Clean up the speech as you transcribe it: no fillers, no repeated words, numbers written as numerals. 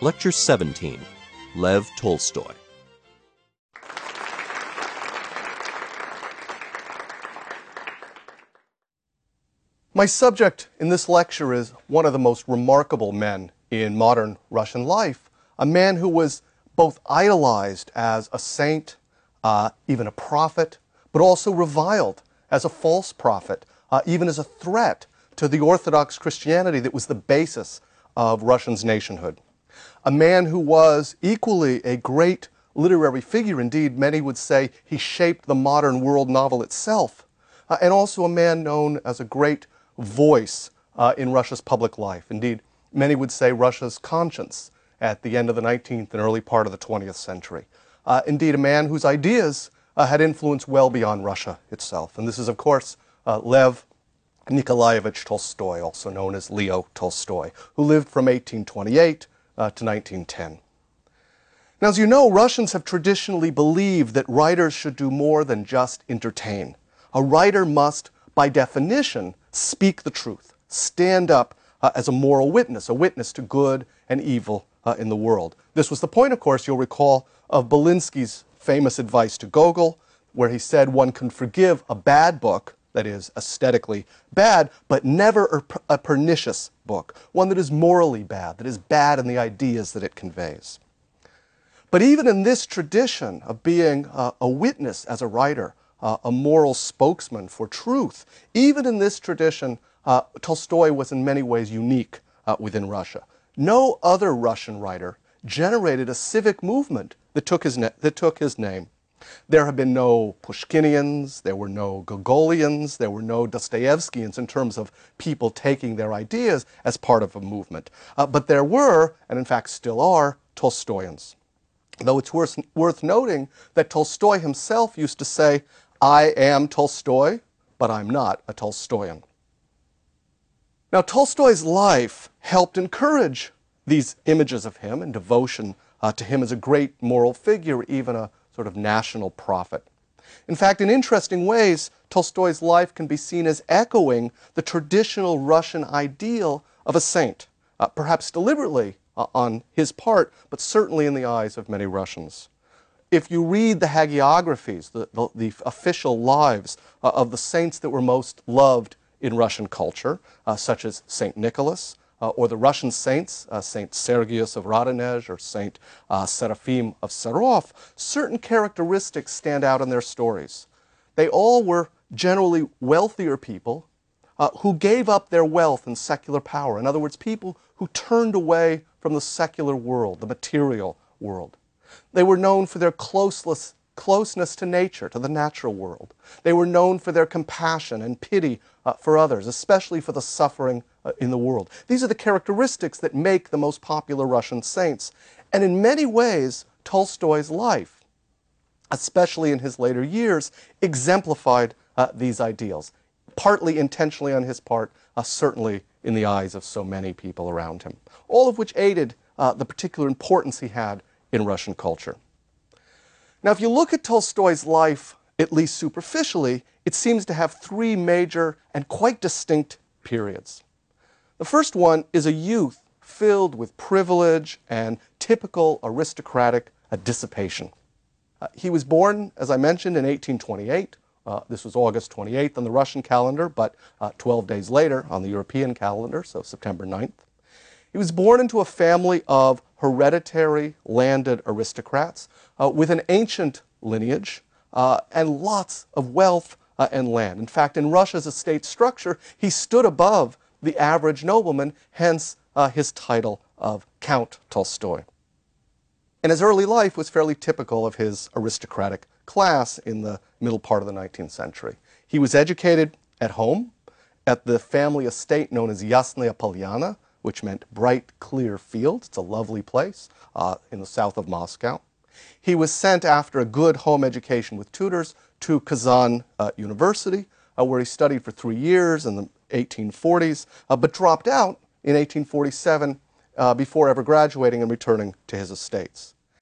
Lecture 17, Lev Tolstoy. My subject in this lecture is one of the most remarkable men in modern Russian life, a man who was both idolized as a saint, even a prophet, but also reviled as a false prophet, even as a threat to the Orthodox Christianity that was the basis of Russia's nationhood. A man who was equally a great literary figure. Indeed, many would say he shaped the modern world novel itself, and also a man known as a great voice in Russia's public life. Indeed, many would say Russia's conscience at the end of the 19th and early part of the 20th century. Indeed, a man whose ideas had influence well beyond Russia itself. And this is, of course, Lev Nikolaevich Tolstoy, also known as Leo Tolstoy, who lived from 1828 to 1910. Now, as you know, Russians have traditionally believed that writers should do more than just entertain. A writer must, by definition, speak the truth, stand up as a moral witness, a witness to good and evil in the world. This was the point, of course, you'll recall, of Belinsky's famous advice to Gogol, where he said one can forgive a bad book, that is aesthetically bad, but never a pernicious book, one that is morally bad, that is bad in the ideas that it conveys. But even in this tradition of being a witness as a writer, a moral spokesman for truth, even in this tradition, Tolstoy was in many ways unique within Russia. No other Russian writer generated a civic movement that took his name. There have been no Pushkinians, there were no Gogolians, there were no Dostoevskians in terms of people taking their ideas as part of a movement. But there were, and in fact still are, Tolstoyans. Though it's worth noting that Tolstoy himself used to say, "I am Tolstoy, but I'm not a Tolstoyan." Now, Tolstoy's life helped encourage these images of him and devotion to him as a great moral figure, even a sort of national prophet. In fact, in interesting ways, Tolstoy's life can be seen as echoing the traditional Russian ideal of a saint, perhaps deliberately on his part, but certainly in the eyes of many Russians. If you read the hagiographies, the official lives of the saints that were most loved in Russian culture, such as Saint Nicholas, or the Russian saints, Saint Sergius of Radonezh or Saint Seraphim of Sarov, certain characteristics stand out in their stories. They all were generally wealthier people who gave up their wealth and secular power. In other words, people who turned away from the secular world, the material world. They were known for their closeness to nature, to the natural world. They were known for their compassion and pity for others, especially for the suffering in the world. These are the characteristics that make the most popular Russian saints. And in many ways, Tolstoy's life, especially in his later years, exemplified these ideals, partly intentionally on his part, certainly in the eyes of so many people around him, all of which aided the particular importance he had in Russian culture. Now, if you look at Tolstoy's life, at least superficially, it seems to have three major and quite distinct periods. The first one is a youth filled with privilege and typical aristocratic dissipation. He was born, as I mentioned, in 1828. This was August 28th on the Russian calendar, but 12 days later on the European calendar, so September 9th. He was born into a family of hereditary landed aristocrats with an ancient lineage and lots of wealth and land. In fact, in Russia's estate structure, he stood above the average nobleman, hence his title of Count Tolstoy. And his early life was fairly typical of his aristocratic class in the middle part of the 19th century. He was educated at home at the family estate known as Yasnaya Polyana, which meant bright, clear fields. It's a lovely place in the south of Moscow. He was sent after a good home education with tutors to Kazan University, where he studied for 3 years in the 1840s, but dropped out in 1847 before ever graduating and returning to his estates.